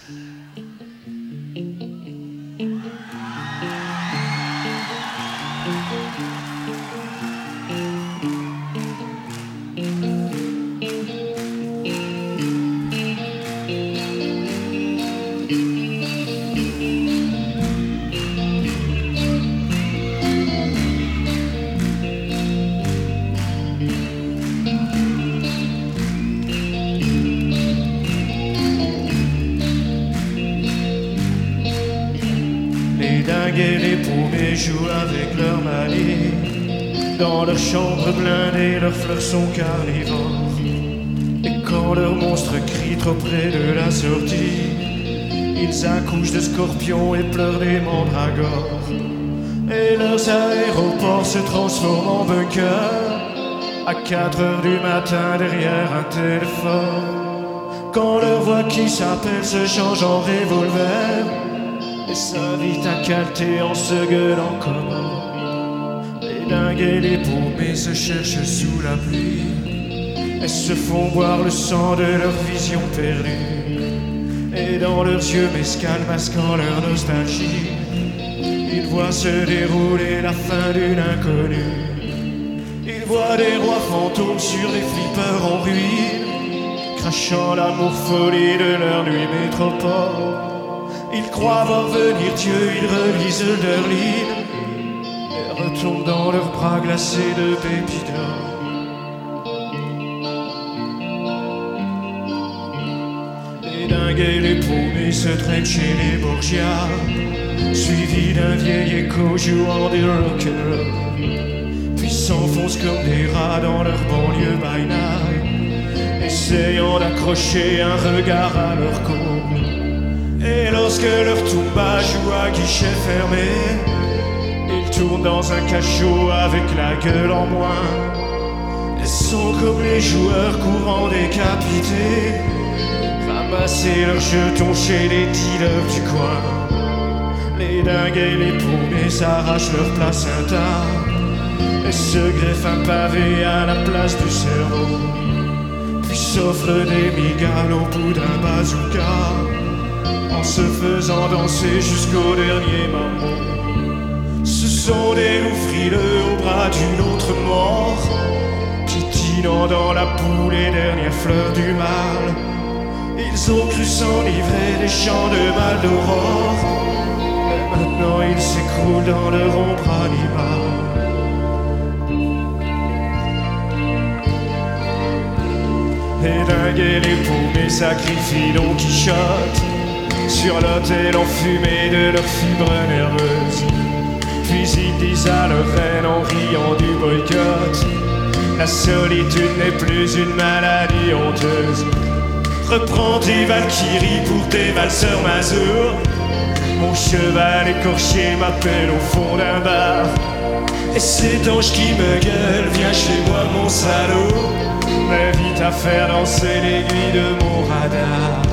Les dingues et les paumés jouent avec leur manie. Dans leur chambre blindée, leurs fleurs sont carnivores. Et quand leurs monstres crient trop près de la sortie, ils accouchent de scorpions et pleurent des mandragores. Et leurs aéroports se transforment en bunkers à 4 heures du matin derrière un téléphone. Quand leur voix qui s'appelle se change en revolver et s'invite à calter en se gueulant comme les dingues et les paumés se cherchent sous la pluie et se font boire le sang de leur vision perdue. Et dans leurs yeux mescal masquant leur nostalgie, ils voient se dérouler la fin d'une inconnue. Ils voient des rois fantômes sur des flippers en ruine, crachant l'amour folie de leur nuit métropole. Ils croient voir venir Dieu, ils relisent leur livre et retombent dans leurs bras glacés de pépites d'or. Les dingues et les paumés se traînent chez les Borgia, suivis d'un vieil écho jouant du rock'n'roll, puis s'enfoncent comme des rats dans leur banlieue by night, essayant d'accrocher un regard à leur côte. Et lorsque leur tumba joue à guichet fermé, ils tournent dans un cachot avec la gueule en moins et sont comme les joueurs courant décapités, ramasser leurs jetons chez les dealers du coin. Les dingues et les paumés s'arrachent leur placenta et se greffent un pavé à la place du cerveau, puis s'offrent des migales au bout d'un bazooka, en se faisant danser jusqu'au dernier moment. Ce sont des loups frileux au bras d'une autre mort, piétinant dans la boue les dernières fleurs du mal. Ils ont cru s'enivrer des champs de mal d'aurore, mais maintenant ils s'écroulent dans leur ombre animale. Les dingues et les paumés sacrifient Don Quichotte sur l'autel enfumé de leurs fibres nerveuses. Puis ils disent à leur reine en riant du boycott: la solitude n'est plus une maladie honteuse. Reprends tes valkyries pour tes valseurs mazur. Mon cheval écorché m'appelle au fond d'un bar, et cet ange qui me gueule: viens chez moi mon salaud, mais vite à faire danser l'aiguille de mon radar.